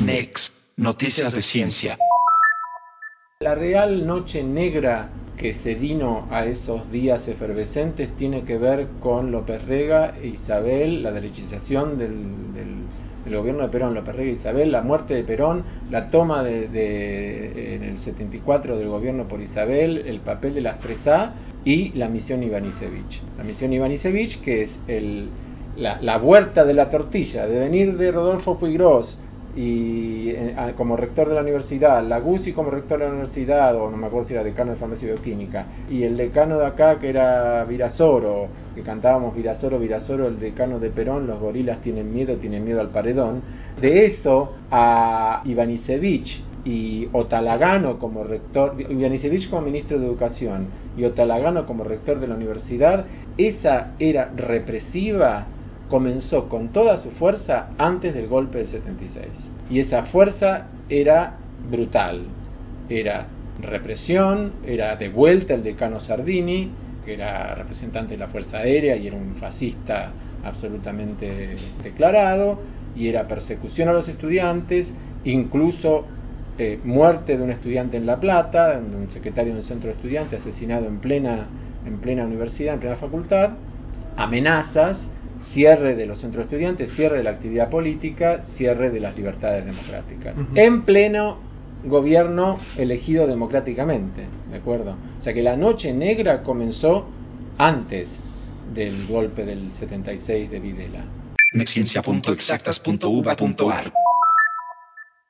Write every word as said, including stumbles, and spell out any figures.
Next, noticias de ciencia. La real noche negra que se vino a esos días efervescentes tiene que ver con López Rega e Isabel, la derechización del, del, del gobierno de Perón, López Rega e Isabel, la muerte de Perón, la toma de, de, en el setenta y cuatro del gobierno por Isabel, el papel de las tres A y la misión Ivanišević. La misión Ivanišević, que es el, la, la vuelta de la tortilla, de venir de Rodolfo Puiggrós y eh, como rector de la universidad, Laguzzi como rector de la universidad, o no me acuerdo si era decano de farmacia y bioquímica, y el decano de acá que era Virasoro, que cantábamos Virasoro, Virasoro, el decano de Perón, los gorilas tienen miedo, tienen miedo al paredón. De eso a Ivanišević y Otalagano como rector, Ivanišević como ministro de Educación y Otalagano como rector de la universidad, esa era represiva comenzó con toda su fuerza antes del golpe del setenta y seis. Y esa fuerza era brutal. Era represión, era de vuelta el decano Sardini, que era representante de la Fuerza Aérea y era un fascista absolutamente declarado, y era persecución a los estudiantes, incluso eh, muerte de un estudiante en La Plata, un secretario de un centro de estudiantes asesinado en plena, en plena universidad, en plena facultad, amenazas, cierre de los centros de estudiantes, cierre de la actividad política, cierre de las libertades democráticas, uh-huh. en pleno gobierno elegido democráticamente, ¿de acuerdo? O sea que la noche negra comenzó antes del golpe del setenta y seis de Videla. Nexciencia punto exactas punto uva punto ar